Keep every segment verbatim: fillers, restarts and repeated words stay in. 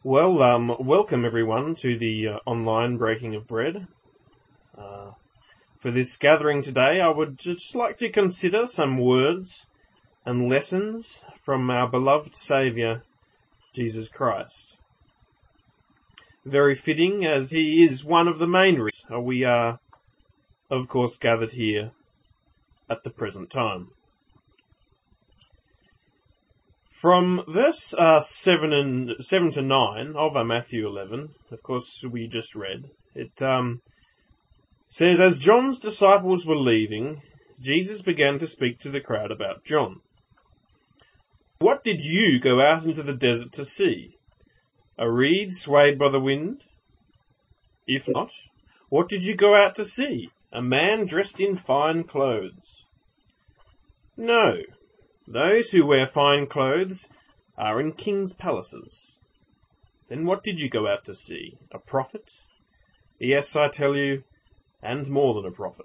Well, um, welcome everyone to the uh, online breaking of bread. Uh, for this gathering today, I would just like to consider some words and lessons from our beloved Saviour, Jesus Christ. Very fitting, as he is one of the main reasons we are, of course, gathered here at the present time. From verse uh, seven and seven to nine of uh, Matthew eleven, of course, we just read, it um, says, "As John's disciples were leaving, Jesus began to speak to the crowd about John. 'What did you go out into the desert to see? A reed swayed by the wind? If not, what did you go out to see? A man dressed in fine clothes? No. Those who wear fine clothes are in kings' palaces. Then what did you go out to see? A prophet? Yes, I tell you, and more than a prophet.'"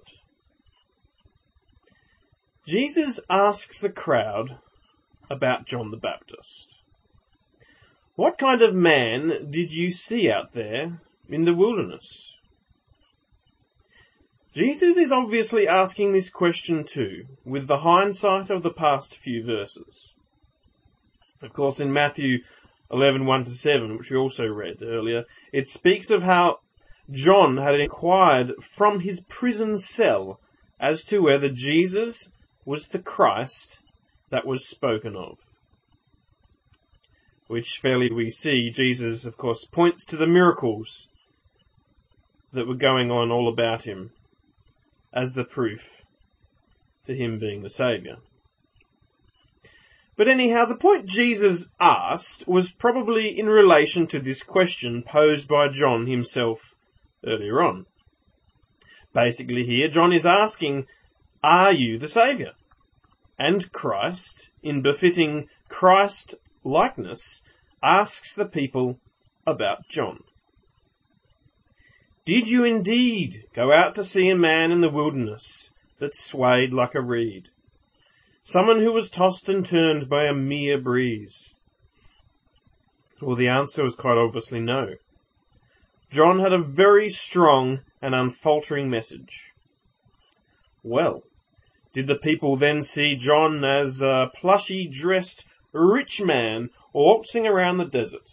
Jesus asks the crowd about John the Baptist. "What kind of man did you see out there in the wilderness?" Jesus is obviously asking this question too, with the hindsight of the past few verses. Of course, in Matthew eleven, one to seven, which we also read earlier, it speaks of how John had inquired from his prison cell as to whether Jesus was the Christ that was spoken of. Which fairly we see Jesus, of course, points to the miracles that were going on all about him as the proof to him being the Saviour. But anyhow, the point Jesus asked was probably in relation to this question posed by John himself earlier on. Basically here, John is asking, are you the Saviour? And Christ, in befitting Christ likeness, asks the people about John. "Did you indeed go out to see a man in the wilderness that swayed like a reed? Someone who was tossed and turned by a mere breeze?" Well, the answer was quite obviously no. John had a very strong and unfaltering message. Well, did the people then see John as a plushy dressed rich man waltzing around the desert?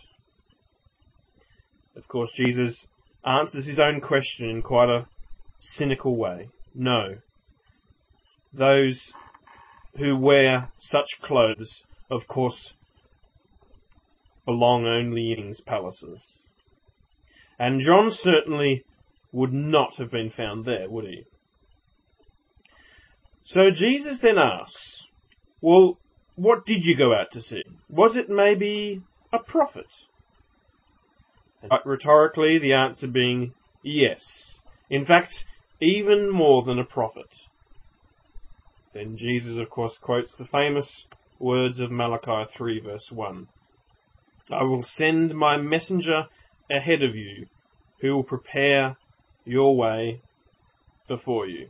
Of course, Jesus answers his own question in quite a cynical way. No. Those who wear such clothes, of course, belong only in kings' palaces. And John certainly would not have been found there, would he? So Jesus then asks, well, what did you go out to see? Was it maybe a prophet? But rhetorically, the answer being yes. In fact, even more than a prophet. Then Jesus, of course, quotes the famous words of Malachi three, verse one. "I will send my messenger ahead of you, who will prepare your way before you."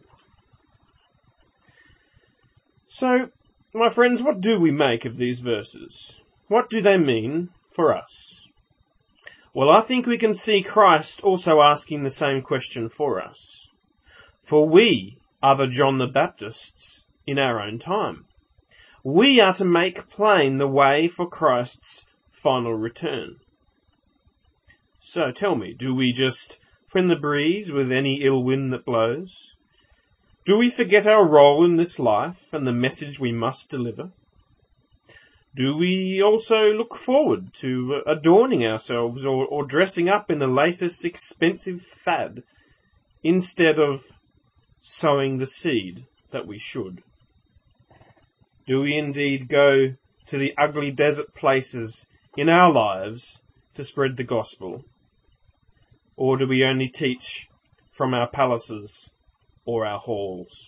So, my friends, what do we make of these verses? What do they mean for us? Well, I think we can see Christ also asking the same question for us. For we are the John the Baptists in our own time. We are to make plain the way for Christ's final return. So tell me, do we just friend the breeze with any ill wind that blows? Do we forget our role in this life and the message we must deliver? Do we also look forward to adorning ourselves or, or dressing up in the latest expensive fad instead of sowing the seed that we should? Do we indeed go to the ugly desert places in our lives to spread the gospel? Or do we only teach from our palaces or our halls?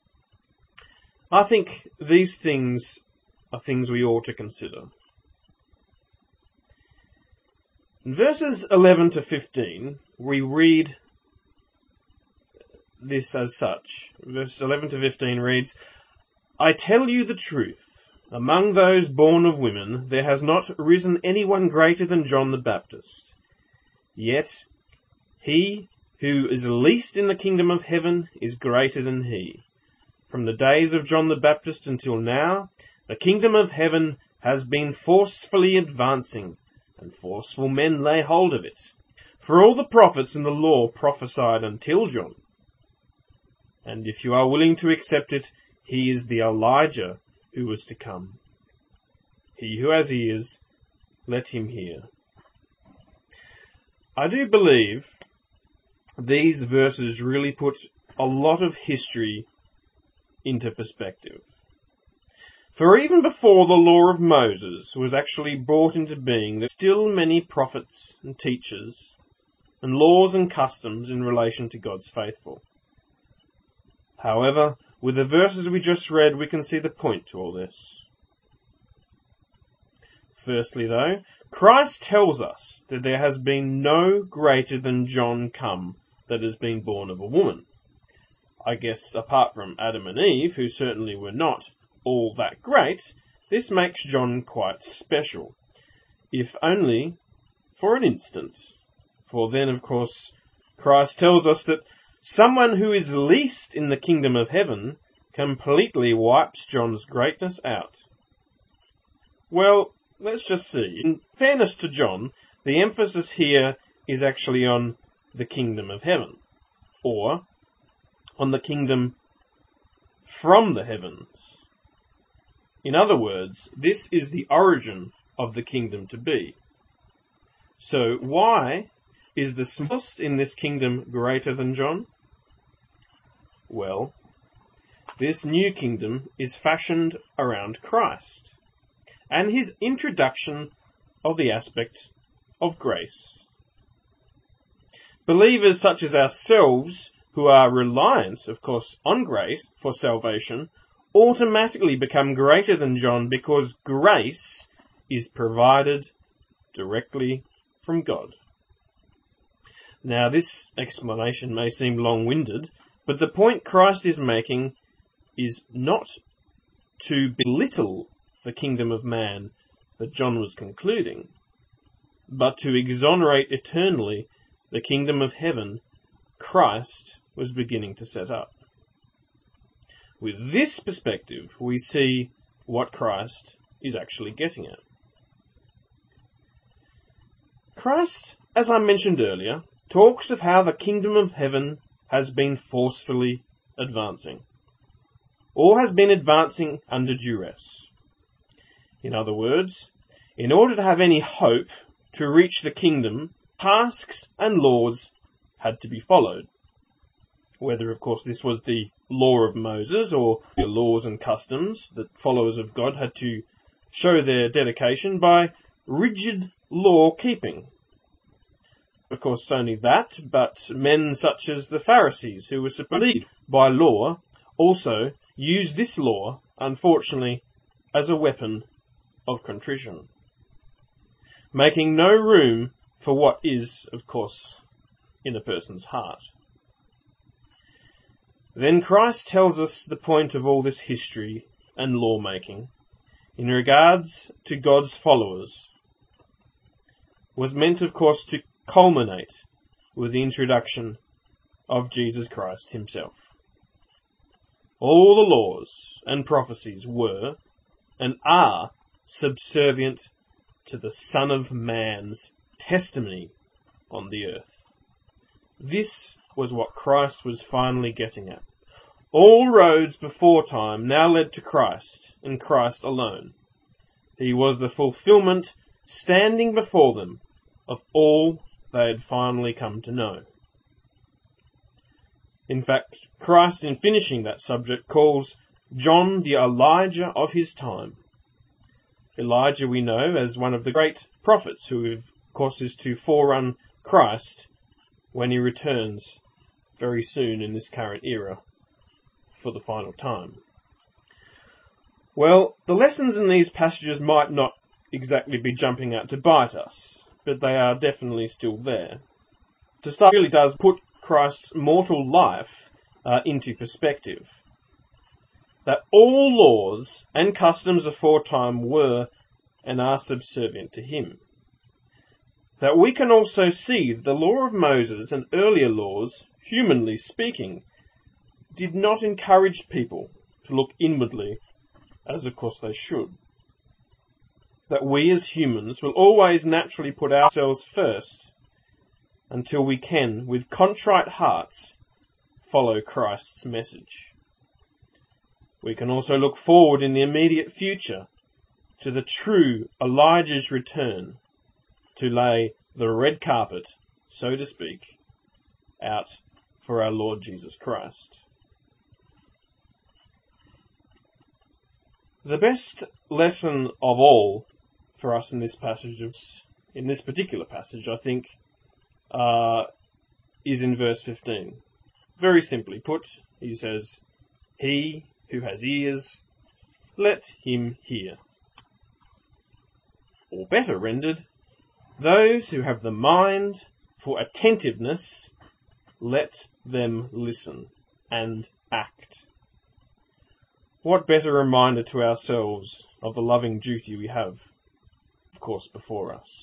I think these things are things we ought to consider. In verses eleven to fifteen, we read this as such. Verse eleven to fifteen reads, "I tell you the truth, Among those born of women there has not risen anyone greater than John the Baptist. Yet he who is least in the kingdom of heaven is greater than he. From the days of John the Baptist until now, the kingdom of heaven has been forcefully advancing, and forceful men lay hold of it. For all the prophets and the law prophesied until John. And if you are willing to accept it, he is the Elijah who was to come. He who has ears, let him hear. I do believe these verses really put a lot of history into perspective. For even before the law of Moses was actually brought into being, there were still many prophets and teachers and laws and customs in relation to God's faithful. However, with the verses we just read, we can see the point to all this. Firstly, though, Christ tells us that there has been no greater than John come that has been born of a woman. I guess apart from Adam and Eve, who certainly were not all that great, this makes John quite special, if only for an instant. For then, of course, Christ tells us that someone who is least in the kingdom of heaven completely wipes John's greatness out. Well, let's just see. In fairness to John, the emphasis here is actually on the kingdom of heaven, or on the kingdom from the heavens. In other words, this is the origin of the kingdom to be. So why is the smallest in this kingdom greater than John? Well, this new kingdom is fashioned around Christ and his introduction of the aspect of grace. Believers such as ourselves, who are reliant, of course, on grace for salvation, automatically become greater than John because grace is provided directly from God. Now, this explanation may seem long-winded, but the point Christ is making is not to belittle the kingdom of man that John was concluding, but to exonerate eternally the kingdom of heaven Christ was beginning to set up. With this perspective, we see what Christ is actually getting at. Christ, as I mentioned earlier, talks of how the kingdom of heaven has been forcefully advancing, or has been advancing under duress. In other words, in order to have any hope to reach the kingdom, tasks and laws had to be followed. Whether, of course, this was the law of Moses or the laws and customs that followers of God had to show their dedication by rigid law keeping. Of course, only that, but men such as the Pharisees, who were supposed to lead by law, also used this law, unfortunately, as a weapon of contrition, making no room for what is, of course, in a person's heart. Then Christ tells us the point of all this history and lawmaking in regards to God's followers was meant, of course, to culminate with the introduction of Jesus Christ himself. All the laws and prophecies were and are subservient to the Son of Man's testimony on the earth. This was what Christ was finally getting at. All roads before time now led to Christ, and Christ alone. He was the fulfillment, standing before them, of all they had finally come to know. In fact, Christ, in finishing that subject, calls John the Elijah of his time. Elijah we know as one of the great prophets who, of course, is to forerun Christ when he returns very soon in this current era for the final time. Well, the lessons in these passages might not exactly be jumping out to bite us, but they are definitely still there. To start, it really does put Christ's mortal life uh, into perspective. that all laws and customs aforetime were and are subservient to him. That we can also see that the law of Moses and earlier laws, humanly speaking, did not encourage people to look inwardly, as of course they should. That we as humans will always naturally put ourselves first until we can, with contrite hearts, follow Christ's message. We can also look forward in the immediate future to the true Elijah's return to lay the red carpet, so to speak, out for our Lord Jesus Christ. The best lesson of all for us in this passage, in this particular passage, I think, uh, is in verse fifteen. Very simply put, he says, "He who has ears, let him hear." Or better rendered, those who have the mind for attentiveness, let them listen and act. What better reminder to ourselves of the loving duty we have, of course, before us.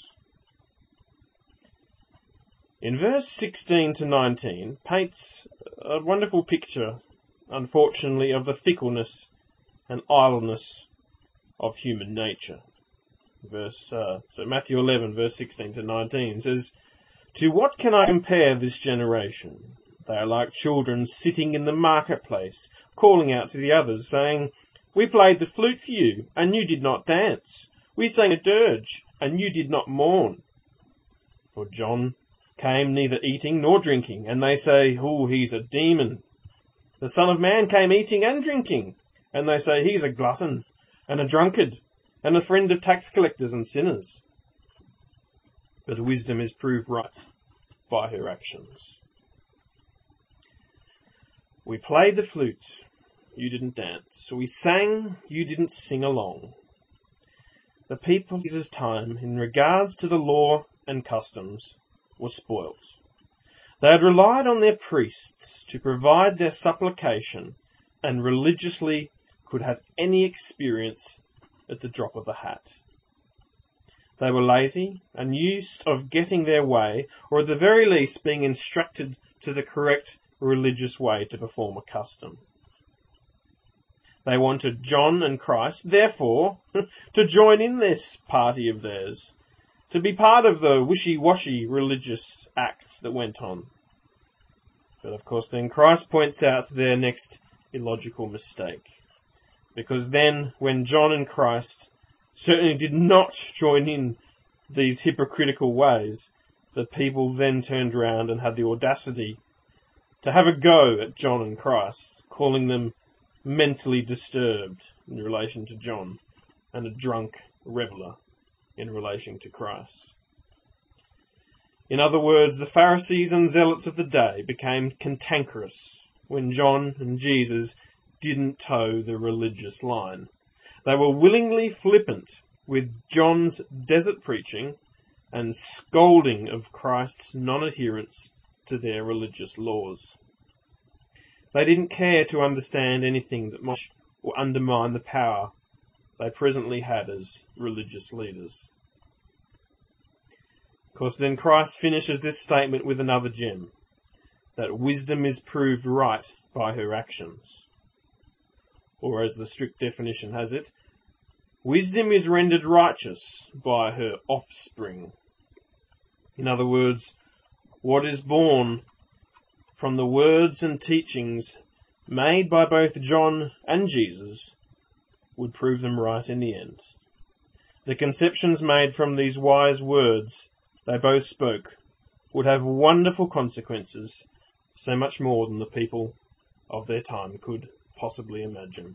In verse sixteen to nineteen paints a wonderful picture, unfortunately, of the fickleness and idleness of human nature. Verse, uh, so Matthew eleven, verse sixteen to nineteen says, "To what can I compare this generation? They are like children sitting in the marketplace, calling out to the others, saying, 'We played the flute for you, and you did not dance. We sang a dirge, and you did not mourn.' For John came neither eating nor drinking, and they say, 'Oh, he's a demon.' The Son of Man came eating and drinking, and they say, 'He's a glutton and a drunkard, and a friend of tax collectors and sinners.' But wisdom is proved right by her actions." We played the flute, you didn't dance. We sang, you didn't sing along. The people of Jesus' time, in regards to the law and customs, were spoilt. They had relied on their priests to provide their supplication, and religiously could have any experience at the drop of a hat. They were lazy and used of getting their way, or at the very least being instructed to the correct religious way to perform a custom. They wanted John and Christ, therefore, to join in this party of theirs, to be part of the wishy-washy religious acts that went on. But of course then Christ points out their next illogical mistake. Because then, when John and Christ certainly did not join in these hypocritical ways, the people then turned around and had the audacity to have a go at John and Christ, calling them mentally disturbed in relation to John, and a drunk reveller in relation to Christ. In other words, the Pharisees and zealots of the day became cantankerous when John and Jesus didn't toe the religious line. They were willingly flippant with John's desert preaching and scolding of Christ's non-adherence to their religious laws. They didn't care to understand anything that might or undermine the power they presently had as religious leaders. Of course, then Christ finishes this statement with another gem, that wisdom is proved right by her actions. Or as the strict definition has it, wisdom is rendered righteous by her offspring. In other words, what is born from the words and teachings made by both John and Jesus would prove them right in the end. The conceptions made from these wise words they both spoke would have wonderful consequences, so much more than the people of their time could possibly imagine.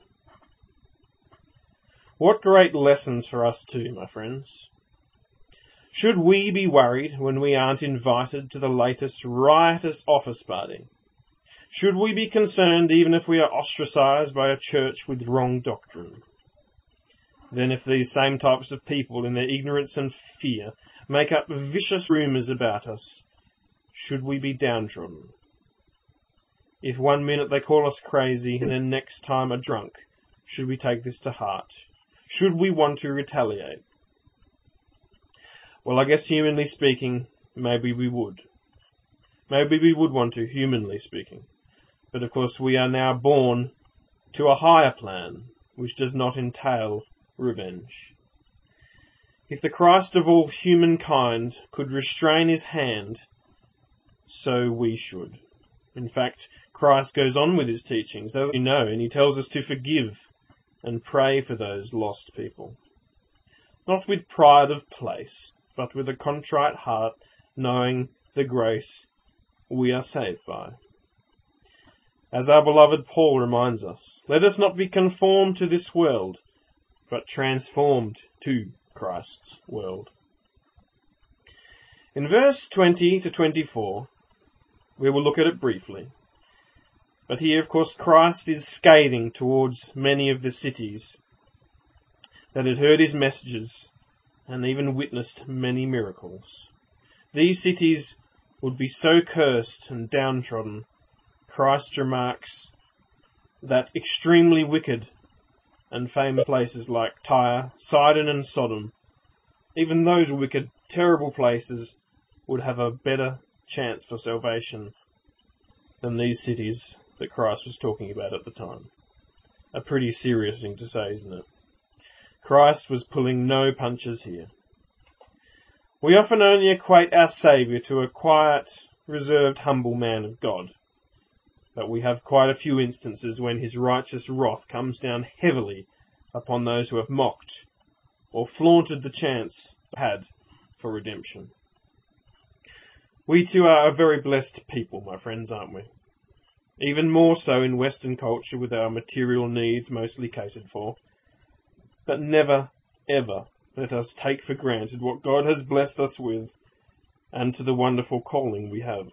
What great lessons for us too, my friends. Should we be worried when we aren't invited to the latest riotous office party? Should we be concerned even if we are ostracized by a church with wrong doctrine? Then if these same types of people in their ignorance and fear make up vicious rumours about us, should we be downtrodden? If one minute they call us crazy and then next time a drunk, should we take this to heart? Should we want to retaliate? Well, I guess humanly speaking, maybe we would. Maybe we would want to, humanly speaking. But of course we are now born to a higher plan, which does not entail revenge. If the Christ of all humankind could restrain his hand, so we should. In fact, Christ goes on with his teachings, as you know, and he tells us to forgive and pray for those lost people. Not with pride of place, but with a contrite heart, knowing the grace we are saved by. As our beloved Paul reminds us, let us not be conformed to this world, but transformed to Christ's world. In verse twenty to twenty-four, we will look at it briefly. But here, of course, Christ is scathing towards many of the cities that had heard his messages and even witnessed many miracles. These cities would be so cursed and downtrodden, Christ remarks that extremely wicked and famous places like Tyre, Sidon and Sodom, even those wicked, terrible places would have a better chance for salvation than these cities that Christ was talking about at the time. A pretty serious thing to say, isn't it? Christ was pulling no punches here. We often only equate our Saviour to a quiet, reserved, humble man of God. But we have quite a few instances when his righteous wrath comes down heavily upon those who have mocked or flaunted the chance had for redemption. We too are a very blessed people, my friends, aren't we? Even more so in Western culture with our material needs mostly catered for. But never, ever let us take for granted what God has blessed us with and to the wonderful calling we have.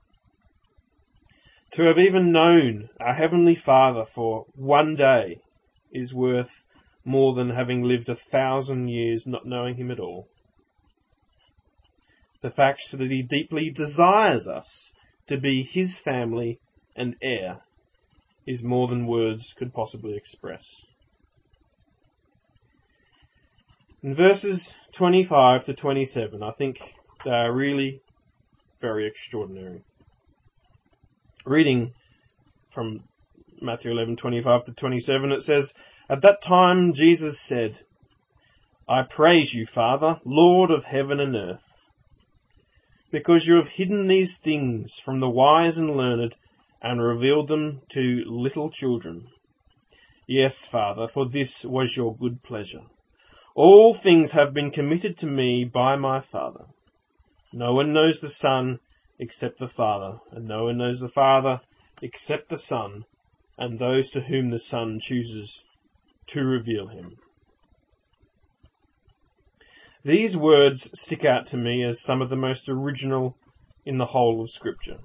To have even known our Heavenly Father for one day is worth more than having lived a thousand years not knowing him at all. The fact that he deeply desires us to be his family and heir is more than words could possibly express. In verses twenty-five to twenty-seven, I think they are really very extraordinary. Reading from Matthew eleven twenty-five to twenty-seven, it says, "At that time Jesus said, I praise you, Father, Lord of heaven and earth, because you have hidden these things from the wise and learned and revealed them to little children. Yes, Father, for this was your good pleasure. All things have been committed to me by my Father. No one knows the Son except the Father, and no one knows the Father except the Son, and those to whom the Son chooses to reveal him." These words stick out to me as some of the most original in the whole of Scripture.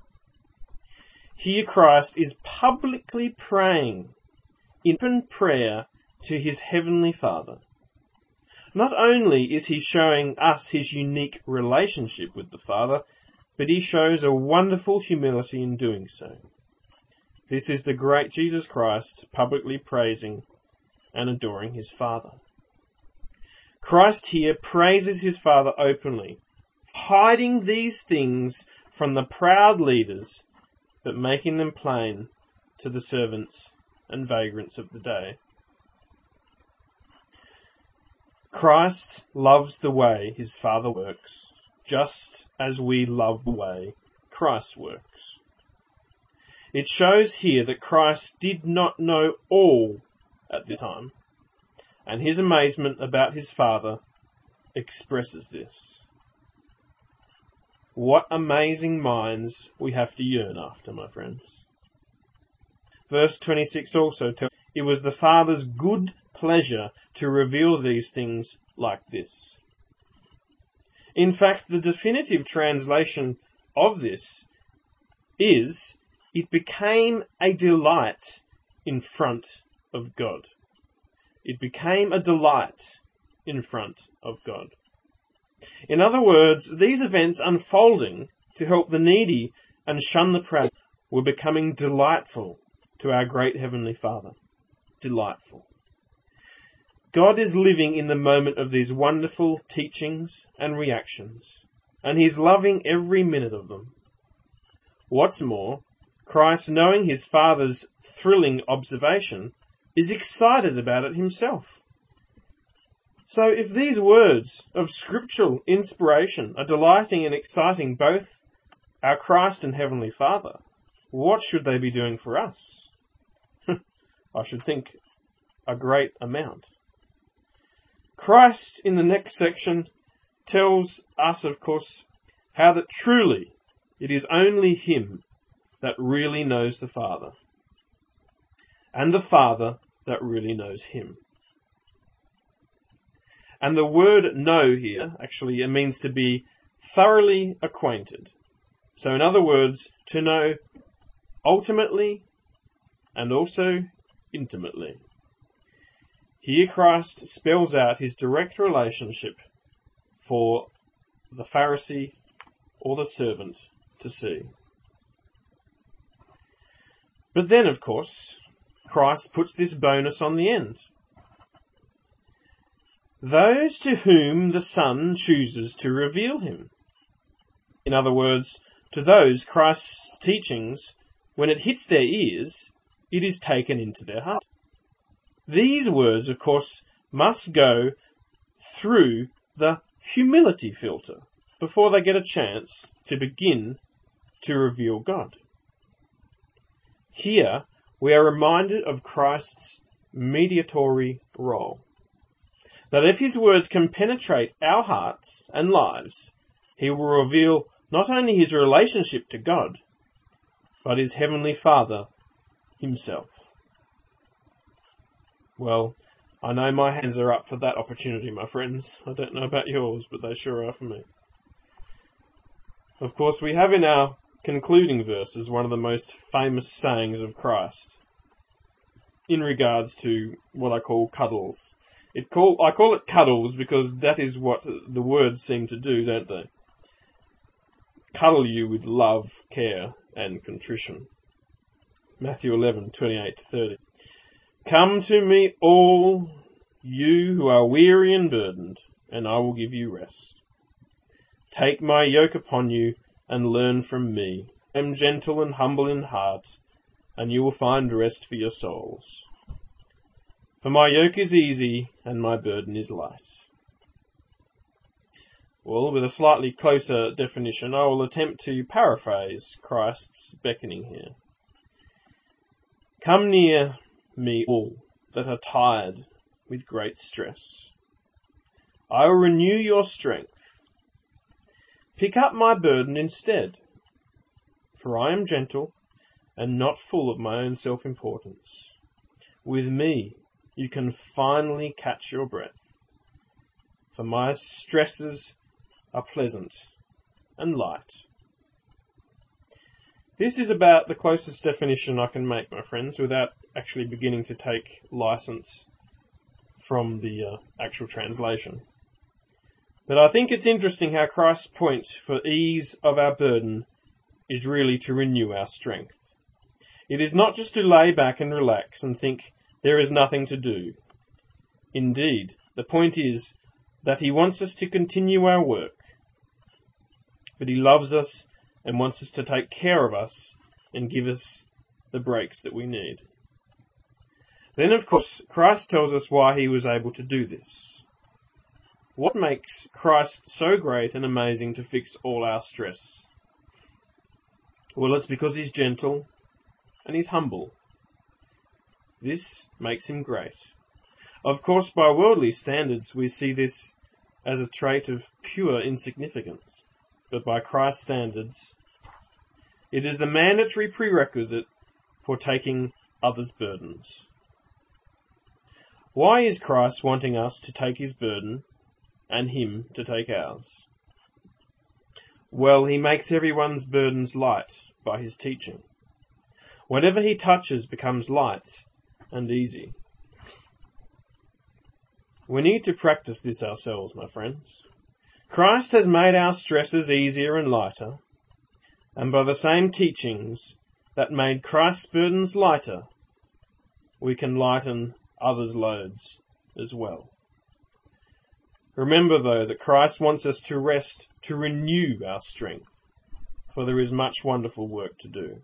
Here Christ is publicly praying in open prayer to his heavenly Father. Not only is he showing us his unique relationship with the Father, but he shows a wonderful humility in doing so. This is the great Jesus Christ publicly praising and adoring his Father. Christ here praises his Father openly, hiding these things from the proud leaders, but making them plain to the servants and vagrants of the day. Christ loves the way his Father works, just as we love the way Christ works. It shows here that Christ did not know all at the time, and his amazement about his Father expresses this. What amazing minds we have to yearn after, my friends. Verse twenty-six also tells us it was the Father's good pleasure to reveal these things like this. In fact, the definitive translation of this is, it became a delight in front of God. It became a delight in front of God. In other words, these events unfolding to help the needy and shun the proud were becoming delightful to our great Heavenly Father. delightful. God is living in the moment of these wonderful teachings and reactions, and He's loving every minute of them. What's more, Christ, knowing His Father's thrilling observation, is excited about it Himself. So if these words of scriptural inspiration are delighting and exciting both our Christ and Heavenly Father, what should they be doing for us? I should think a great amount. Christ, in the next section, tells us, of course, how that truly it is only Him that really knows the Father, and the Father that really knows Him. And the word know here actually it means to be thoroughly acquainted. So in other words, to know ultimately and also intimately. Here Christ spells out His direct relationship for the Pharisee or the servant to see. But then, of course, Christ puts this bonus on the end. Those to whom the Son chooses to reveal Him. In other words, to those Christ's teachings, when it hits their ears, it is taken into their heart. These words, of course, must go through the humility filter before they get a chance to begin to reveal God. Here, we are reminded of Christ's mediatory role. That if His words can penetrate our hearts and lives, He will reveal not only His relationship to God, but His Heavenly Father Himself. Well, I know my hands are up for that opportunity, my friends. I don't know about yours, but they sure are for me. Of course, we have in our concluding verses one of the most famous sayings of Christ in regards to what I call cuddles. It call, I call it cuddles because that is what the words seem to do, don't they? Cuddle you with love, care, and contrition. Matthew eleven, twenty-eight to thirty. Come to me all you who are weary and burdened, and I will give you rest. Take my yoke upon you and learn from me. I am gentle and humble in heart, and you will find rest for your souls. For my yoke is easy and my burden is light. Well, with a slightly closer definition, I will attempt to paraphrase Christ's beckoning here. Come near me all that are tired with great stress. I will renew your strength. Pick up my burden instead, for I am gentle and not full of my own self-importance. With me you can finally catch your breath, for my stresses are pleasant and light. This is about the closest definition I can make, my friends, without actually beginning to take license from the uh, actual translation. But I think it's interesting how Christ's point for ease of our burden is really to renew our strength. It is not just to lay back and relax and think there is nothing to do. Indeed, the point is that He wants us to continue our work, but He loves us and wants us to take care of us and give us the breaks that we need. Then, of course, Christ tells us why He was able to do this. What makes Christ so great and amazing to fix all our stress? Well, it's because He's gentle and He's humble. This makes Him great. Of course, by worldly standards, we see this as a trait of pure insignificance. But by Christ's standards, it is the mandatory prerequisite for taking others' burdens. Why is Christ wanting us to take His burden and Him to take ours? Well, He makes everyone's burdens light by His teaching. Whatever He touches becomes light and easy. We need to practice this ourselves, my friends. Christ has made our stresses easier and lighter, and by the same teachings that made Christ's burdens lighter, we can lighten others' loads as well. Remember, though, that Christ wants us to rest to renew our strength, for there is much wonderful work to do.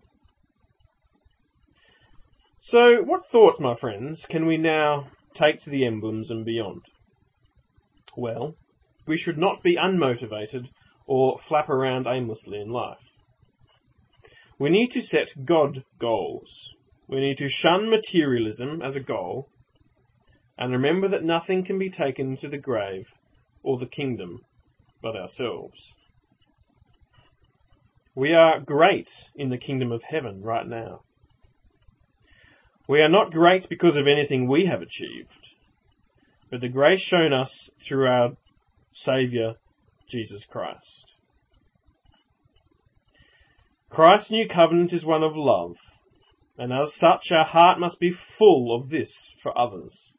So, what thoughts, my friends, can we now take to the emblems and beyond? Well, we should not be unmotivated or flap around aimlessly in life. We need to set God goals. We need to shun materialism as a goal, and remember that nothing can be taken to the grave or the kingdom but ourselves. We are great in the kingdom of heaven right now. We are not great because of anything we have achieved, but the grace shown us through our Saviour, Jesus Christ. Christ's new covenant is one of love, and as such our heart must be full of this for others.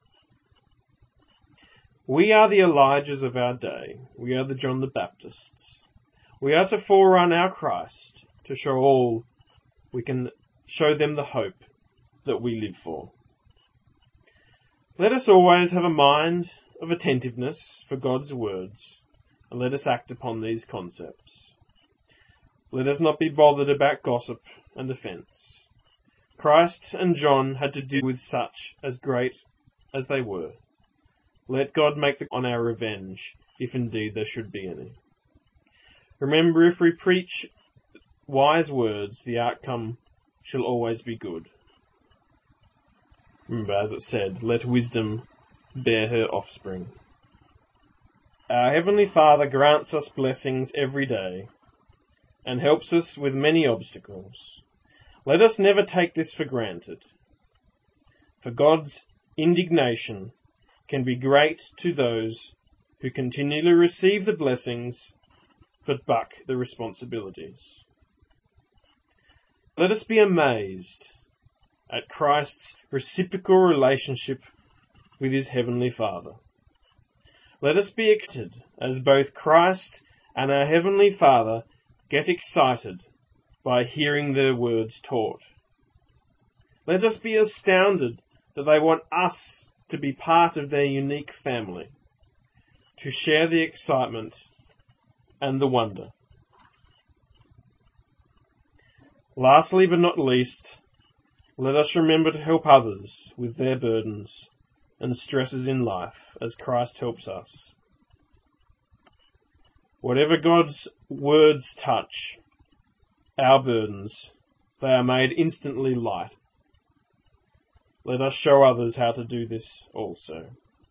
We are the Elijahs of our day. We are the John the Baptists. We are to forerun our Christ, to show all we can show them the hope that we live for. Let us always have a mind of attentiveness for God's words, and let us act upon these concepts. Let us not be bothered about gossip and offence. Christ and John had to deal with such as great as they were. Let God make the on our revenge, if indeed there should be any. Remember, if we preach wise words, the outcome shall always be good. Remember, as it said, let wisdom bear her offspring. Our Heavenly Father grants us blessings every day and helps us with many obstacles. Let us never take this for granted, for God's indignation can be great to those who continually receive the blessings but buck the responsibilities. Let us be amazed at Christ's reciprocal relationship with his Heavenly Father. Let us be excited as both Christ and our Heavenly Father get excited by hearing their words taught. Let us be astounded that they want us to be part of their unique family, to share the excitement and the wonder. Lastly but not least, let us remember to help others with their burdens and stresses in life as Christ helps us. Whatever God's words touch, our burdens, they are made instantly light. Let us show others how to do this also.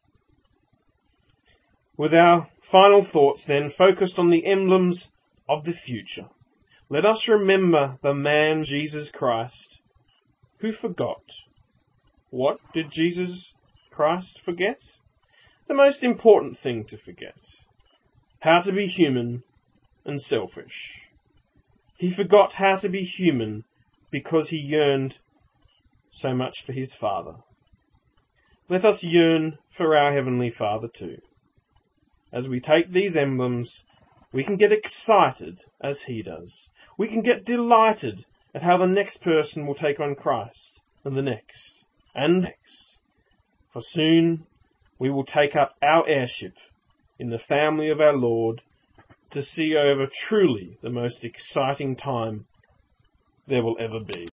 With our final thoughts then focused on the emblems of the future, let us remember the man Jesus Christ who forgot. What did Jesus Christ forget? The most important thing to forget. How to be human and selfish. He forgot how to be human because he yearned so much for his Father. Let us yearn for our Heavenly Father too. As we take these emblems, we can get excited as he does. We can get delighted at how the next person will take on Christ, and the next, and next. For soon we will take up our heirship in the family of our Lord to see over truly the most exciting time there will ever be.